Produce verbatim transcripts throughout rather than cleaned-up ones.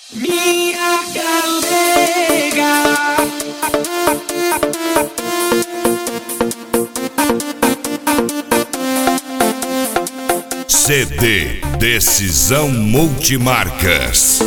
Minha galega. C D Decisão Multimarcas.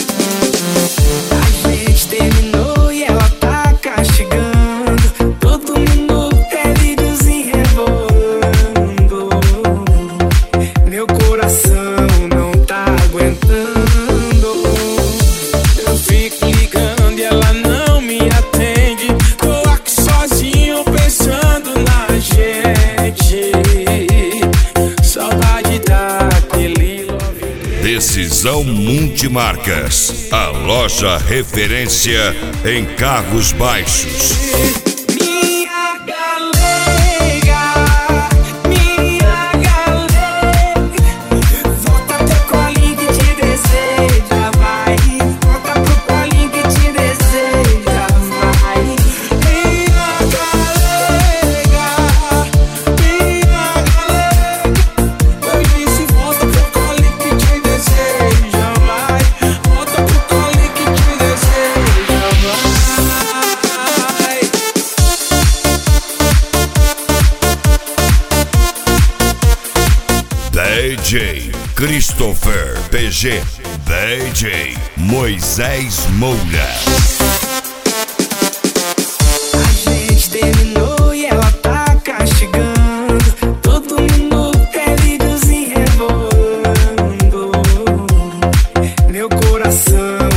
A gente terminou e ela tá castigando. Todo mundo é videozinho rebolando. Meu coração não tá aguentando. Eu fico ligando e ela não me atende. Tô aqui sozinho pensando na gente. Saudade daquele love. Decisão Multimarcas, a loja referência em carros baixos. Minha galega, minha galega, volta pro colinho que te deseja, vai. Volta pro colinho que te deseja, vai. Minha galega, minha galega, eu disse volta pro colinho que te deseja, vai. Volta pro colinho que te deseja, vai. D J Christopher P G, D J Moisés Moura. A gente terminou e ela tá castigando. Todo mundo é videozinho rebolando. Meu coração